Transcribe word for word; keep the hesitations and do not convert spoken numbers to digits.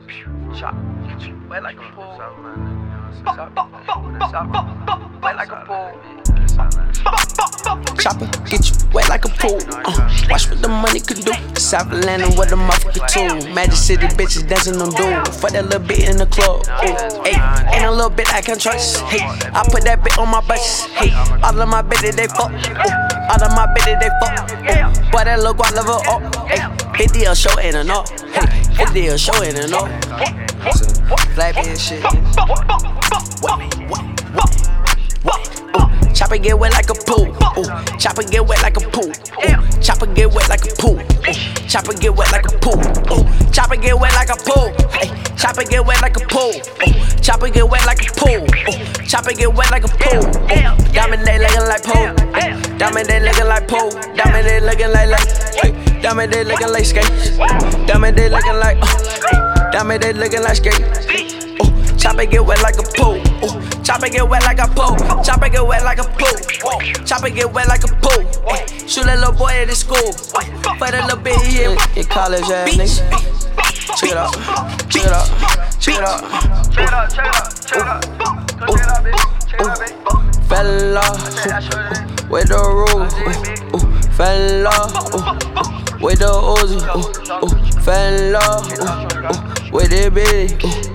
Chop, get you wet like a pool. Wet like a pool. Chopper, get you wet like a pool. Uh, watch what the money could do. South Atlanta with a motherfucker too. Magic City bitches dancing on doom. Fuck that little bit in the club. Ooh, hey, ain't a little bit I can trust. Hey, I put that bit on my bus. Hey, all of my bitches they fuck. Ooh, all of my bitches they fuck. Ooh, boy that look I love her up. Hey, fifty a show ain't enough. Hey, fifty a show ain't enough. Flat bitch shit. What? What? What? Chopper get wet like a pool. Ooh. Chopper get wet like a pool. Ooh. Chopper get wet like a pool. Ooh. Chopper get wet like a pool. Ooh. Chopper get wet like a pool. Hey. Chopper get wet like a pool. Ooh. Chopper get wet like a pool. Ooh. Chopper get wet like a pool. Ooh. Diamond they looking like pool. Diamond they looking like pool. Diamond they looking like like. Diamond they looking like skates. Diamond they looking like. Uh. Diamond they looking like skates. Ooh. Chopper get wet like a pool. Ooh. Chopper get wet like a pool. Chopper get wet like a pool. Chopper get wet like a pool. Shoot that little boy at his school. For that little bit here in college, ass nigga. Check it out. Check it out. Check it out. Check it out, check it out, check it out. Check it out, bitch. Check it out, bitch. Fell in love with the rule. Fell in love with the Uzi. Fell in love with the bitty.